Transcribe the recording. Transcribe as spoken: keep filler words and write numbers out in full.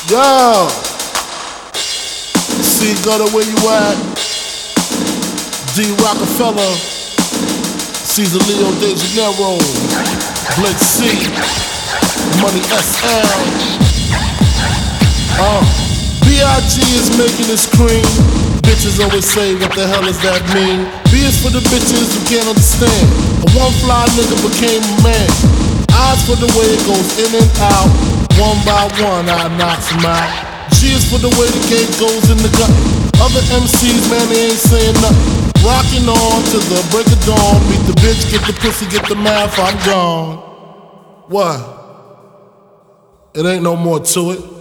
Yo, C Gutter, where you at? D Rockefeller, Caesar Leo De Janeiro, Blake C, Money S L. Uh, B I G is making this cream. Bitches always say, what the hell does that mean? B is for the bitches who can't understand. A one fly nigga became a man. Eyes for the way it goes in and out. One by one, I knocks them out. G is for the way the gate goes in the gut. Other M Cs, man, they ain't saying nothing. Rocking on to the break of dawn. Meet the bitch, get the pussy, get the math, I'm gone. What? It ain't no more to it.